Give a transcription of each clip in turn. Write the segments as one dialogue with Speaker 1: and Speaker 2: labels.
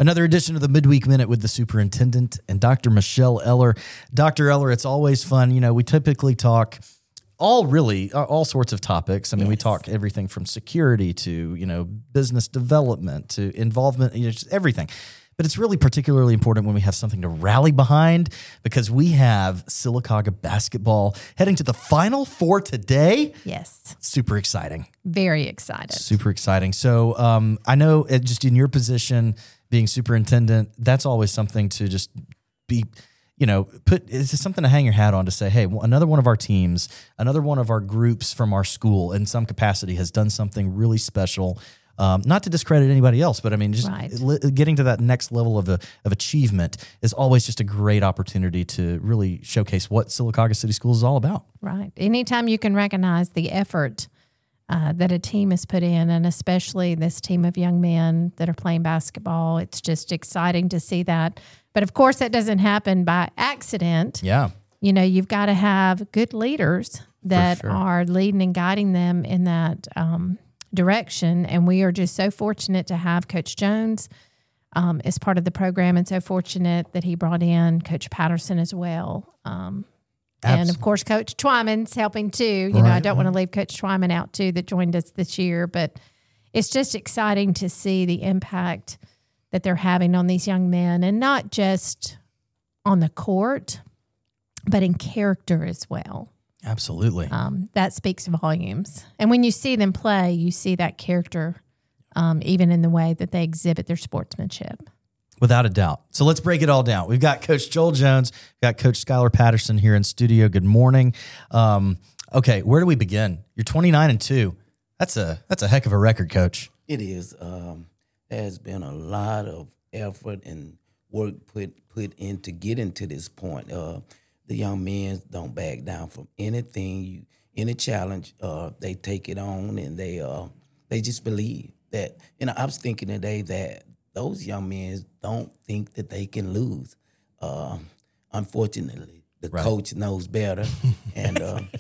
Speaker 1: Another edition of the Midweek Minute with the Superintendent and Dr. Michelle Eller. Dr. Eller, it's always fun. You know, we typically talk all sorts of topics. I mean, we talk everything from security to, business development to involvement, just everything. But it's really particularly important when we have something to rally behind because we have Sylacauga basketball heading to the Final Four today.
Speaker 2: Yes.
Speaker 1: Super exciting.
Speaker 2: Very excited.
Speaker 1: Super exciting. So I know just in your position, being superintendent, that's always something to just be, it's something to hang your hat on to say, hey, another one of our teams, another one of our groups from our school in some capacity has done something really special. Not to discredit anybody else, but I mean, just getting to that next level of achievement is always just a great opportunity to really showcase what Sylacauga City Schools is all about.
Speaker 2: Right. Anytime you can recognize the effort that a team has put in, and especially this team of young men that are playing basketball, it's just exciting to see that. But of course, that doesn't happen by accident.
Speaker 1: Yeah.
Speaker 2: You've got to have good leaders that are leading and guiding them in that direction. And we are just so fortunate to have Coach Jones as part of the program, and so fortunate that he brought in Coach Patterson as well. And of course, Coach Twyman's helping too. I don't want to leave Coach Twyman out too, that joined us this year, but it's just exciting to see the impact that they're having on these young men, and not just on the court, but in character as well.
Speaker 1: Absolutely.
Speaker 2: That speaks volumes. And when you see them play, you see that character, even in the way that they exhibit their sportsmanship.
Speaker 1: Without a doubt. So let's break it all down. We've got Coach Joel Jones, we've got Coach Skylar Patterson here in studio. Good morning. Okay, where do we begin? You're 29-2. That's a heck of a record, Coach.
Speaker 3: It is. There's been a lot of effort and work put in to get into this point. The young men don't back down from anything, any challenge. They take it on, and they just believe that. I was thinking today that those young men don't think that they can lose. Unfortunately, the coach knows better, and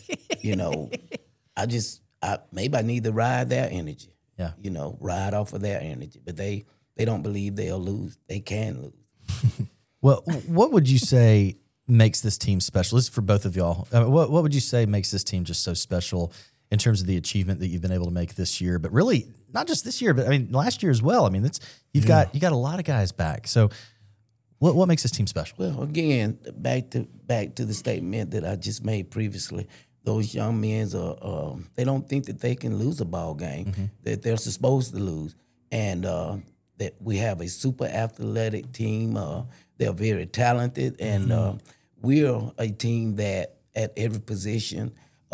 Speaker 3: maybe I need to ride their energy.
Speaker 1: Yeah,
Speaker 3: ride off of their energy, but they don't believe they'll lose. They can lose.
Speaker 1: Well, what would you say makes this team special? This is for both of y'all. What would you say makes this team just so special in terms of the achievement that you've been able to make this year? But really, not just this year, but I mean last year as well. I mean, you got a lot of guys back. So, what makes this team special? Well,
Speaker 3: again, back to the statement that I just made previously. Those young men they don't think that they can lose a ball game, that they're supposed to lose, and that we have a super athletic team. They're very talented, and we're a team that at every position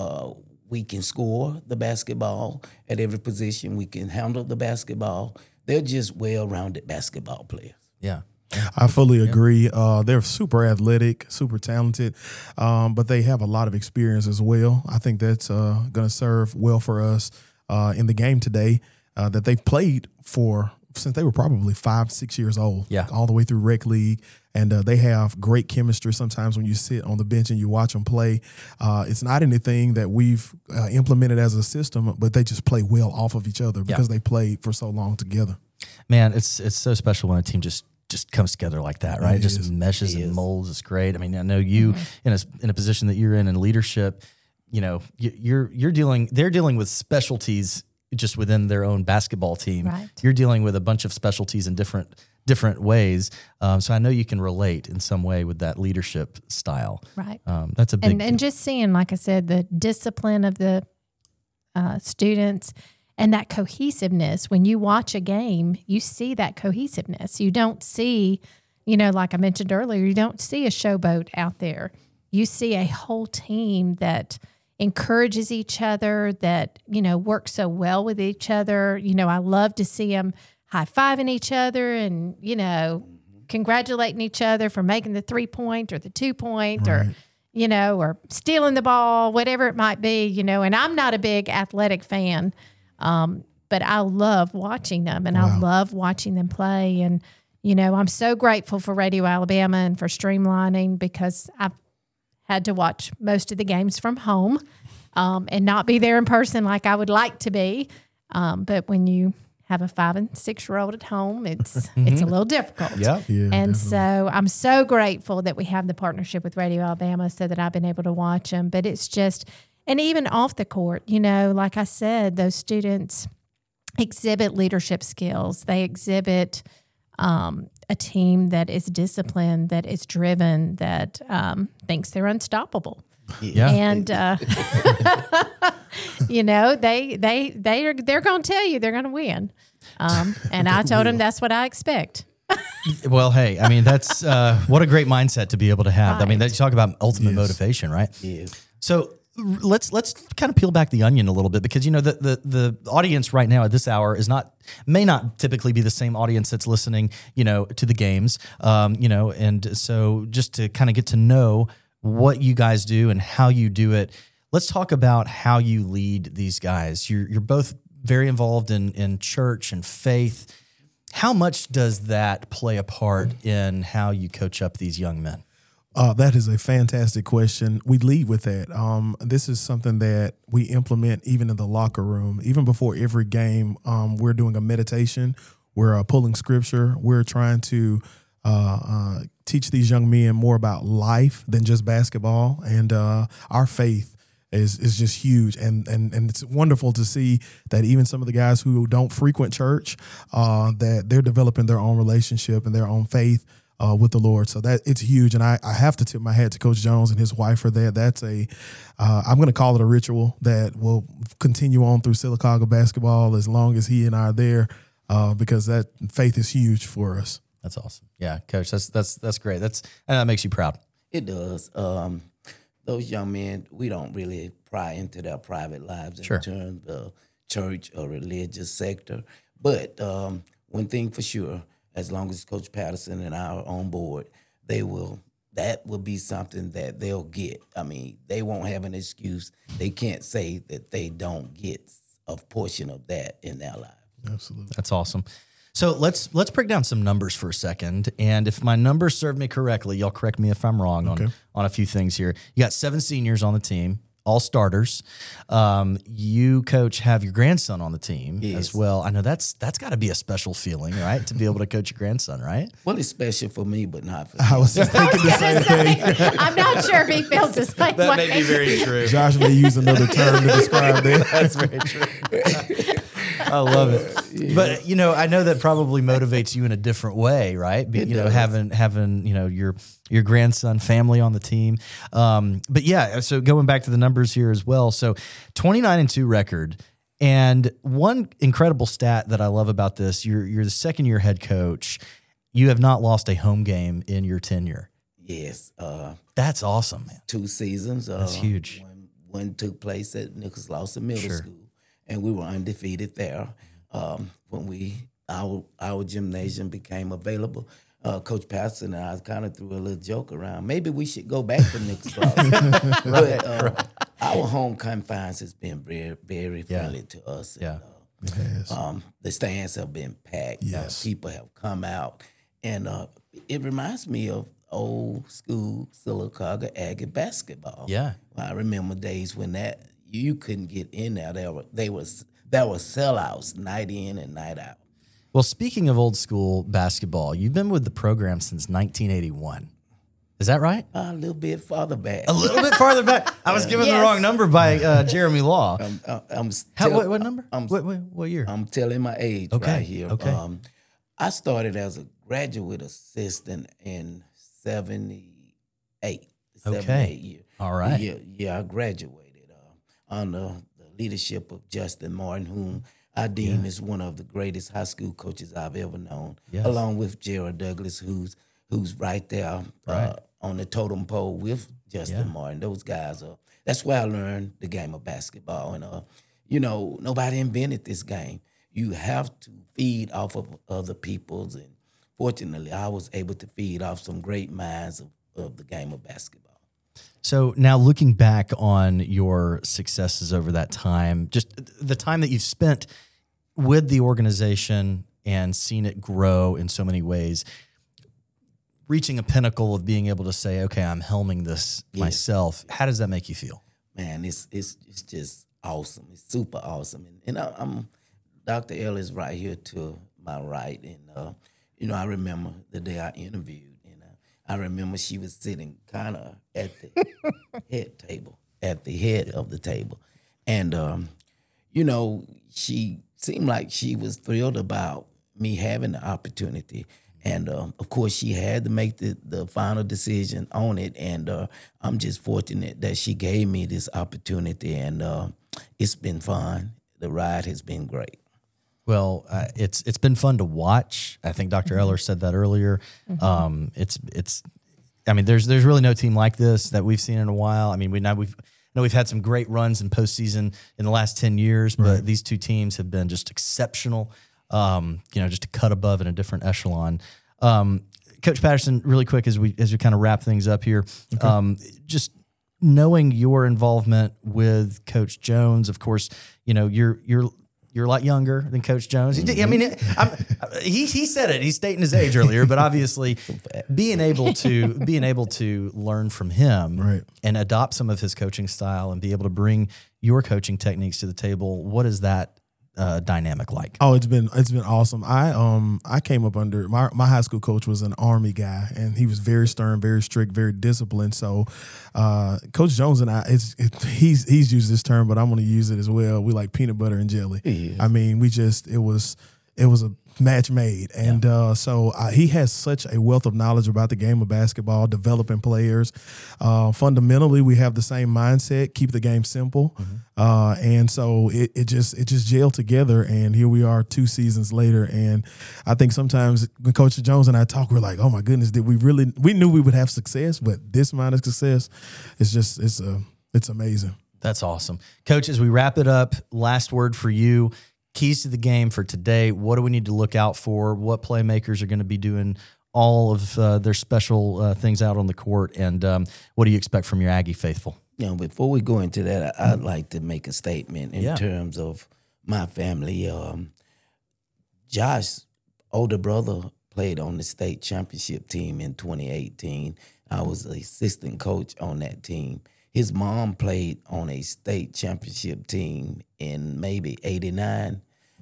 Speaker 3: we can score the basketball. At every position we can handle the basketball. They're just well-rounded basketball players.
Speaker 1: Yeah.
Speaker 4: I fully agree. They're super athletic, super talented, but they have a lot of experience as well. I think that's going to serve well for us in the game today that they've played since they were probably 5-6 years old, all the way through rec league. And they have great chemistry. Sometimes when you sit on the bench and you watch them play, it's not anything that we've implemented as a system, but they just play well off of each other because they played for so long together.
Speaker 1: Man, it's so special when a team just comes together like that, right? It just meshes and molds. It's great. I mean, I know you in a position that you're in leadership, they're dealing with specialties just within their own basketball team.
Speaker 2: Right.
Speaker 1: You're dealing with a bunch of specialties in different ways. So I know you can relate in some way with that leadership style.
Speaker 2: Right.
Speaker 1: That's a big
Speaker 2: and just seeing, like I said, the discipline of the students and that cohesiveness. When you watch a game, you see that cohesiveness. You don't see, like I mentioned earlier, you don't see a showboat out there. You see a whole team that encourages each other, that, works so well with each other. I love to see them high-fiving each other and, congratulating each other for making the 3-point or the 2-point or, or stealing the ball, whatever it might be, and I'm not a big athletic fan, but I love watching them, and I love watching them play. And, I'm so grateful for Radio Alabama and for streamlining, because I've had to watch most of the games from home and not be there in person like I would like to be. But when you have a 5 and 6 year old at home, it's a little difficult.
Speaker 1: Yeah.
Speaker 4: Yeah,
Speaker 2: And
Speaker 4: definitely.
Speaker 2: so I'm so grateful that we have the partnership with Radio Alabama so that I've been able to watch them. But it's just, and even off the court, you know, like I said, those students exhibit leadership skills. They exhibit a team that is disciplined, that is driven, that thinks they're unstoppable.
Speaker 1: Yeah.
Speaker 2: And you know, they're going to tell you they're going to win. And I told them that's what I expect.
Speaker 1: Well, hey, I mean, that's what a great mindset to be able to have. I mean,
Speaker 2: Right.
Speaker 1: that you talk about ultimate
Speaker 4: Yes.
Speaker 1: motivation, right?
Speaker 3: Yes.
Speaker 1: So let's kind of peel back the onion a little bit, because you know the audience right now at this hour may not typically be the same audience that's listening, you know, to the games, you know, and so just to kind of get to know what you guys do and how you do it. Let's talk about how you lead these guys. You're both very involved in church and faith. How much does that play a part in how you coach up these young men?
Speaker 4: That is a fantastic question. We lead with that. This is something that we implement even in the locker room. Even before every game, we're doing a meditation. We're pulling scripture. We're trying to teach these young men more about life than just basketball. And our faith is just huge. And it's wonderful to see that even some of the guys who don't frequent church, that they're developing their own relationship and their own faith with the Lord. So that it's huge. And I have to tip my hat to Coach Jones and his wife for that. That's I'm going to call it a ritual that will continue on through Sylacauga basketball as long as he and I are there, because that faith is huge for us.
Speaker 1: That's awesome. Yeah, Coach, that's great. That makes you proud.
Speaker 3: It does. Those young men, we don't really pry into their private lives in
Speaker 1: Sure.
Speaker 3: terms of church or religious sector. But one thing for sure, as long as Coach Patterson and I are on board, that will be something that they'll get. I mean, they won't have an excuse. They can't say that they don't get a portion of that in their lives.
Speaker 4: Absolutely.
Speaker 1: That's awesome. So let's break down some numbers for a second. And if my numbers serve me correctly, y'all correct me if I'm wrong on a few things here. You got 7 seniors on the team, all starters. You, Coach, have your grandson on the team as well. I know that's got to be a special feeling, right? To be able to coach your grandson, right?
Speaker 3: Well, it's special for me, but not for
Speaker 4: I
Speaker 3: him.
Speaker 4: was just thinking the same thing.
Speaker 2: I'm not sure if he feels the same way.
Speaker 1: very true.
Speaker 4: Josh may use another term to describe that.
Speaker 1: That's very true. I love it. But, you know, I know that probably motivates you in a different way, right?
Speaker 3: It
Speaker 1: You know,
Speaker 3: does.
Speaker 1: having, you know, your grandson family on the team. But yeah, so going back to the numbers here as well. So 29-2 record. And one incredible stat that I love about this, you're the second year head coach. You have not lost a home game in your tenure.
Speaker 3: Yes.
Speaker 1: That's awesome, man.
Speaker 3: 2 seasons.
Speaker 1: That's huge.
Speaker 3: One took place at Nicholas Lawson Middle
Speaker 1: Sure.
Speaker 3: School, and we were undefeated there. When our gymnasium became available, Coach Patterson and I kind of threw a little joke around. Maybe we should go back to Nicholas Lawson. But our home confines has been very, very friendly to us.
Speaker 1: Yeah.
Speaker 3: And, the stands have been packed.
Speaker 4: Yes.
Speaker 3: People have come out. And it reminds me of old school Sylacauga Aggie basketball.
Speaker 1: Yeah.
Speaker 3: I remember days when you couldn't get in there. There were sellouts night in and night out.
Speaker 1: Well, speaking of old school basketball, you've been with the program since 1981. Is that right?
Speaker 3: A little bit farther back.
Speaker 1: A little bit farther back. I was given the
Speaker 2: Yes.
Speaker 1: wrong number by Jeremy Law. What number?
Speaker 3: I'm-
Speaker 1: What year?
Speaker 3: I'm telling my age
Speaker 1: Okay,
Speaker 3: right here.
Speaker 1: okay.
Speaker 3: I started as a graduate assistant in 78.
Speaker 1: Okay.
Speaker 3: 78 year.
Speaker 1: All right.
Speaker 3: Yeah, I graduated under the leadership of Justin Martin, whom I deem is one of the greatest high school coaches I've ever known,
Speaker 1: Yes.
Speaker 3: along with Gerald Douglas, who's right there on the totem pole with Justin Martin. Those guys that's where I learned the game of basketball. And, you know, nobody invented this game. You have to feed off of other people's. And fortunately, I was able to feed off some great minds of the game of basketball.
Speaker 1: So now looking back on your successes over that time, just the time that you've spent with the organization and seen it grow in so many ways, reaching a pinnacle of being able to say, okay, I'm helming this myself. How does that make you feel?
Speaker 3: Man, it's just awesome. It's super awesome. And I'm Dr. L is right here to my right, and I remember the day I interviewed, and I remember she was sitting kind of at the at the head of the table, and she seemed like she was thrilled about me having the opportunity. And, of course, she had to make the final decision on it. And I'm just fortunate that she gave me this opportunity. And it's been fun. The ride has been great.
Speaker 1: Well, it's been fun to watch. I think Dr. Eller said that earlier. I mean, there's really no team like this that we've seen in a while. I mean, we've had some great runs in postseason in the last 10 years, but these two teams have been just exceptional. Just a cut above in a different echelon. Coach Patterson, really quick as we kind of wrap things up here, just knowing your involvement with Coach Jones, of course, you're a lot younger than Coach Jones. I mean, he said it. He's stating his age earlier, but obviously, being able to learn from him and adopt some of his coaching style and be able to bring your coaching techniques to the table. What is that dynamic like?
Speaker 4: Oh, it's been awesome. I came up under my high school coach was an Army guy, and he was very stern, very strict, very disciplined. So Coach Jones and I, he's used this term, but I'm going to use it as well. We like peanut butter and jelly. Yeah. I mean, it was a match made. And so he has such a wealth of knowledge about the game of basketball, developing players. Fundamentally, we have the same mindset, keep the game simple. And so it just gelled together. And here we are 2 seasons later. And I think sometimes when Coach Jones and I talk, we're like, oh my goodness, we knew we would have success, but this amount of success it's amazing.
Speaker 1: That's awesome. Coach, as we wrap it up, last word for you. Keys to the game for today. What do we need to look out for? What playmakers are going to be doing all of their special things out on the court? And what do you expect from your Aggie faithful?
Speaker 3: Before we go into that, I'd like to make a statement in terms of my family. Josh's older brother played on the state championship team in 2018. I was the assistant coach on that team. His mom played on a state championship team in maybe 89.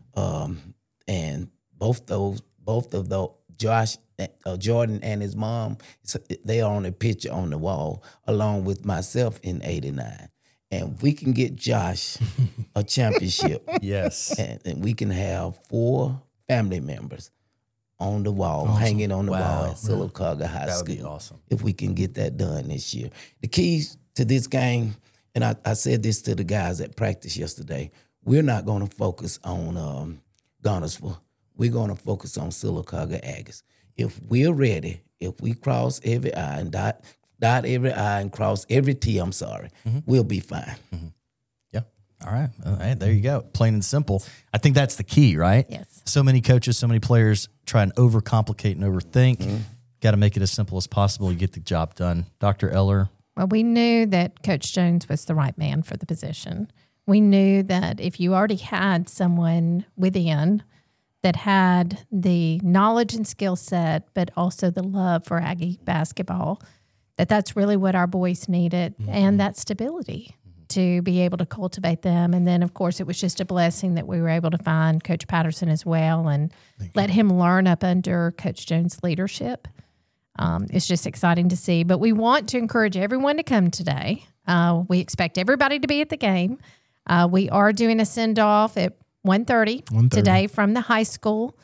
Speaker 3: And both of those, Josh, Jordan and his mom, they are on a picture on the wall, along with myself in 89. And we can get Josh a championship.
Speaker 1: Yes.
Speaker 3: And we can have 4 family members on the wall, hanging on the wall at Sylacauga High School.
Speaker 1: That would be awesome.
Speaker 3: If we can get that done this year. The keys to this game, and I said this to the guys at practice yesterday, we're not going to focus on Guntersville. We're going to focus on Sylacauga Aggies. If we're ready, if we cross every I and dot every I and cross every T, we'll be fine.
Speaker 1: Mm-hmm. Yeah. All right. There you go. Plain and simple. I think that's the key, right?
Speaker 2: Yes.
Speaker 1: So many coaches, so many players try and overcomplicate and overthink. Got to make it as simple as possible. You get the job done. Dr. Eller.
Speaker 2: Well, we knew that Coach Jones was the right man for the position. We knew that if you already had someone within that had the knowledge and skill set, but also the love for Aggie basketball, that's really what our boys needed, and that stability to be able to cultivate them. And then, of course, it was just a blessing that we were able to find Coach Patterson as well and let him learn up under Coach Jones' leadership. It's just exciting to see. But we want to encourage everyone to come today. We expect everybody to be at the game. We are doing a send-off at 1:30 today from the high school.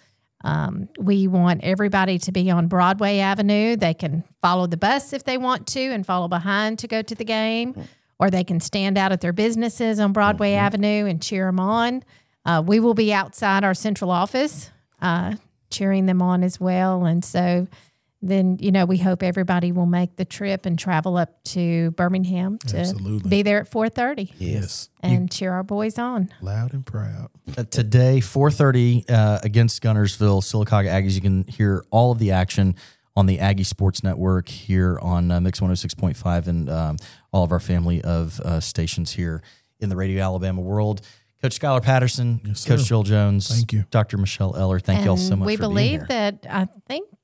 Speaker 2: We want everybody to be on Broadway Avenue. They can follow the bus if they want to and follow behind to go to the game, or they can stand out at their businesses on Broadway Avenue and cheer them on. We will be outside our central office cheering them on as well. And so then, we hope everybody will make the trip and travel up to Birmingham to be there at 4:30.
Speaker 4: Yes.
Speaker 2: And cheer our boys on.
Speaker 4: Loud and proud.
Speaker 1: Today, 4:30 against Guntersville, Sylacauga Aggies. You can hear all of the action on the Aggie Sports Network here on Mix 106.5 and all of our family of stations here in the Radio Alabama world. Coach Skylar Patterson, Coach Jill Jones,
Speaker 4: thank you.
Speaker 1: Dr. Michelle Eller, thank you all so much
Speaker 2: we
Speaker 1: for being
Speaker 2: believe
Speaker 1: here.
Speaker 2: that I think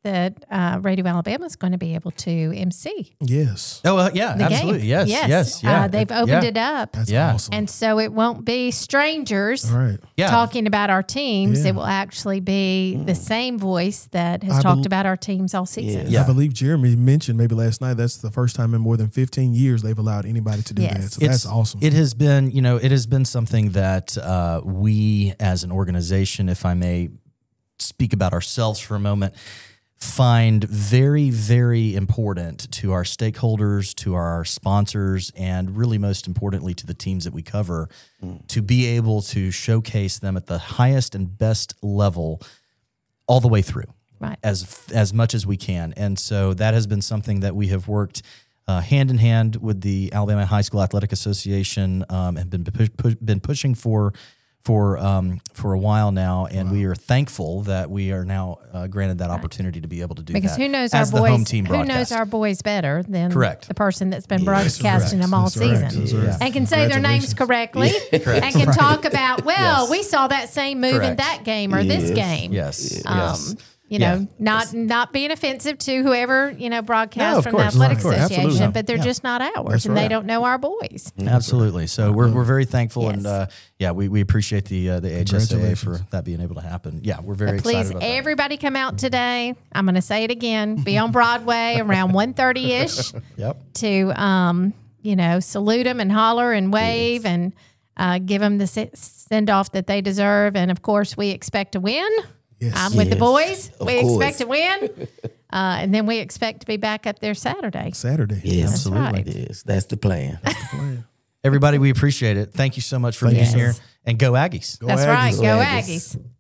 Speaker 2: that Radio Alabama is going to be able to MC
Speaker 4: Yes.
Speaker 1: Oh, yeah,
Speaker 2: the
Speaker 1: absolutely.
Speaker 2: game.
Speaker 1: Yes. Yeah.
Speaker 2: They've opened it up.
Speaker 4: That's
Speaker 1: Yeah.
Speaker 4: awesome.
Speaker 2: And so it won't be strangers
Speaker 4: All right.
Speaker 1: Yeah.
Speaker 2: talking about our teams.
Speaker 4: Yeah.
Speaker 2: It will actually be the same voice that has talked about our teams all season.
Speaker 1: Yeah.
Speaker 4: I believe Jeremy mentioned maybe last night that's the first time in more than 15 years they've allowed anybody to do
Speaker 2: Yes.
Speaker 4: that. So that's awesome.
Speaker 1: It has been, it has been something that we as an organization, if I may speak about ourselves for a moment, find very, very important to our stakeholders, to our sponsors, and really most importantly to the teams that we cover, to be able to showcase them at the highest and best level all the way through.
Speaker 2: Right.
Speaker 1: As much as we can. And so that has been something that we have worked hand in hand with the Alabama High School Athletic Association and been pushing for a while now, and we are thankful that we are now granted that opportunity to be able to do
Speaker 2: Because
Speaker 1: that.
Speaker 2: who knows
Speaker 1: as
Speaker 2: our
Speaker 1: the home
Speaker 2: boys?
Speaker 1: team
Speaker 2: Who knows
Speaker 1: broadcast.
Speaker 2: our boys better than
Speaker 1: Correct.
Speaker 2: the person that's been broadcasting them all
Speaker 4: That's right.
Speaker 2: season,
Speaker 4: That's right.
Speaker 2: and can say their names correctly, and can talk about, well, we saw that same move in
Speaker 1: Correct.
Speaker 2: that game or this game.
Speaker 1: Yes.
Speaker 2: Um,
Speaker 1: yes.
Speaker 2: Not being offensive to whoever broadcast
Speaker 1: No, of
Speaker 2: from
Speaker 1: course.
Speaker 2: the athletic
Speaker 1: Of course.
Speaker 2: association,
Speaker 1: Absolutely.
Speaker 2: but they're
Speaker 1: Yeah.
Speaker 2: just not ours,
Speaker 4: That's
Speaker 2: and they
Speaker 4: right.
Speaker 2: don't know our boys.
Speaker 1: Absolutely. So we're very thankful,
Speaker 2: Yes.
Speaker 1: and we appreciate the HSAA
Speaker 4: Congratulations.
Speaker 1: for that being able to happen. Yeah, we're very
Speaker 2: Please,
Speaker 1: excited about that.
Speaker 2: everybody come out today. I'm going to say it again. Be on Broadway around 1:30-ish
Speaker 1: Yep.
Speaker 2: to, salute them and holler and wave and give them the send off that they deserve. And of course, we expect to win.
Speaker 4: Yes.
Speaker 2: I'm with the boys.
Speaker 3: Of
Speaker 2: We
Speaker 3: course.
Speaker 2: expect to win. And then we expect to be back up there Saturday.
Speaker 4: Saturday.
Speaker 3: Yes,
Speaker 1: Absolutely.
Speaker 2: right.
Speaker 3: Yes, that's the plan.
Speaker 1: Everybody, we appreciate it. Thank you so much for
Speaker 4: Thank
Speaker 1: being
Speaker 2: you.
Speaker 1: here. And go Aggies.
Speaker 4: Go
Speaker 2: That's
Speaker 4: Aggies.
Speaker 2: right. Go
Speaker 3: Aggies.
Speaker 2: Aggies.